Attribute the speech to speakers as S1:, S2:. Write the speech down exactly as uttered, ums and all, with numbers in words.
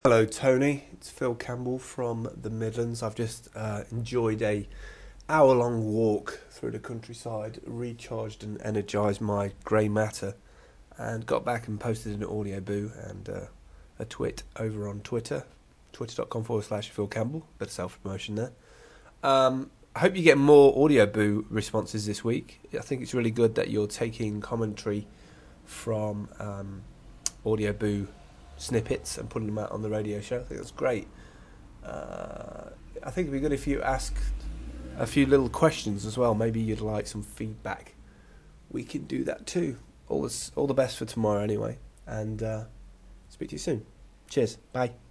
S1: Hello, Tony. It's Phil Campbell from the Midlands. I've just uh, enjoyed a hour-long walk through the countryside, recharged and energised my grey matter, and got back and posted an audio boo and uh, a twit over on Twitter, twitter.com forward slash Phil Campbell. Bit of self-promotion there. Um, I hope you get more audio boo responses this week. I think it's really good that you're taking commentary from um, audio boo snippets and putting them out on the radio show. I think that's great. Uh, I think it'd be good if you asked a few little questions as well. Maybe you'd like some feedback. We can do that too. All, this, all the best for tomorrow anyway. And uh, speak to you soon. Cheers. Bye.